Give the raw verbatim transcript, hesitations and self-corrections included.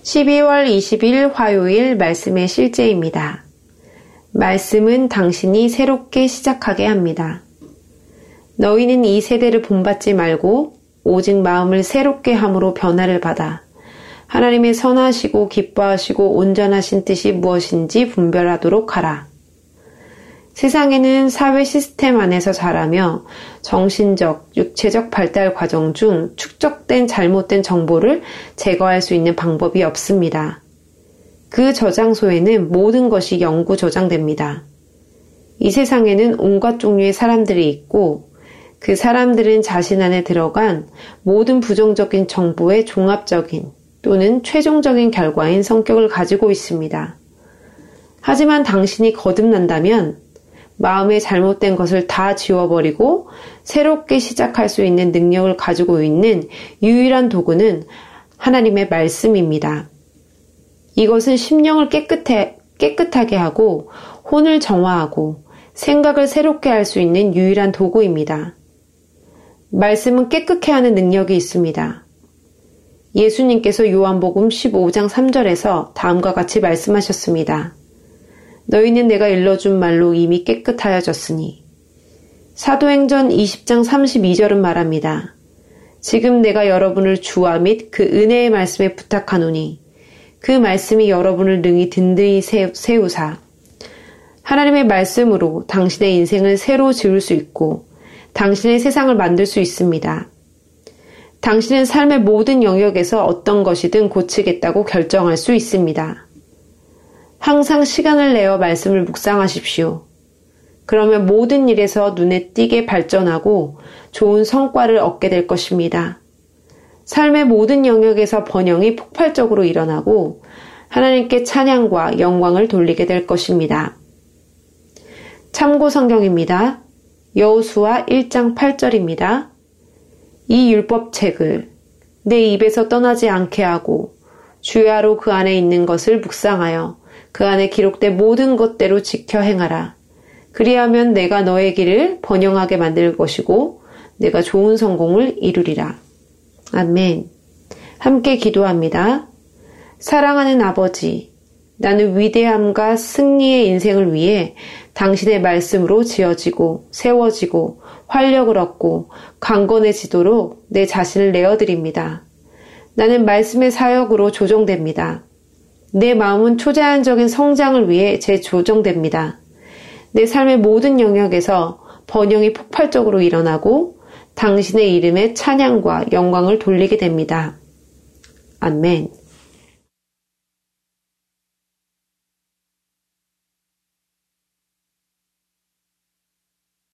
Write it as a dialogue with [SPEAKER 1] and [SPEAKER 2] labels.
[SPEAKER 1] 십이월 이십일 화요일 말씀의 실제입니다. 말씀은 당신이 새롭게 시작하게 합니다. 너희는 이 세대를 본받지 말고 오직 마음을 새롭게 함으로 변화를 받아 하나님의 선하시고 기뻐하시고 온전하신 뜻이 무엇인지 분별하도록 하라. 세상에는 사회 시스템 안에서 자라며 정신적, 육체적 발달 과정 중 축적된 잘못된 정보를 제거할 수 있는 방법이 없습니다. 그 저장소에는 모든 것이 영구 저장됩니다. 이 세상에는 온갖 종류의 사람들이 있고 그 사람들은 자신 안에 들어간 모든 부정적인 정보의 종합적인 또는 최종적인 결과인 성격을 가지고 있습니다. 하지만 당신이 거듭난다면 마음에 잘못된 것을 다 지워버리고 새롭게 시작할 수 있는 능력을 가지고 있는 유일한 도구는 하나님의 말씀입니다. 이것은 심령을 깨끗해, 깨끗하게 하고 혼을 정화하고 생각을 새롭게 할 수 있는 유일한 도구입니다. 말씀은 깨끗게 하는 능력이 있습니다. 예수님께서 요한복음 십오 장 삼 절에서 다음과 같이 말씀하셨습니다. 너희는 내가 일러준 말로 이미 깨끗하여졌으니. 사도행전 이십 장 삼십이 절은 말합니다. 지금 내가 여러분을 주와 및 그 은혜의 말씀에 부탁하노니 그 말씀이 여러분을 능히 든든히 세우사 하나님의 말씀으로 당신의 인생을 새로 지을 수 있고 당신의 세상을 만들 수 있습니다. 당신은 삶의 모든 영역에서 어떤 것이든 고치겠다고 결정할 수 있습니다. 항상 시간을 내어 말씀을 묵상하십시오. 그러면 모든 일에서 눈에 띄게 발전하고 좋은 성과를 얻게 될 것입니다. 삶의 모든 영역에서 번영이 폭발적으로 일어나고 하나님께 찬양과 영광을 돌리게 될 것입니다. 참고 성경입니다. 여호수아 일 장 팔 절입니다. 이 율법책을 내 입에서 떠나지 않게 하고 주야로 그 안에 있는 것을 묵상하여 그 안에 기록된 모든 것대로 지켜 행하라. 그리하면 내가 너의 길을 번영하게 만들 것이고 내가 좋은 성공을 이루리라. 아멘. 함께 기도합니다. 사랑하는 아버지, 나는 위대함과 승리의 인생을 위해 당신의 말씀으로 지어지고 세워지고 활력을 얻고 강건해지도록 내 자신을 내어드립니다. 나는 말씀의 사역으로 조정됩니다. 내 마음은 초자연적인 성장을 위해 재조정됩니다. 내 삶의 모든 영역에서 번영이 폭발적으로 일어나고 당신의 이름에 찬양과 영광을 돌리게 됩니다. 아멘.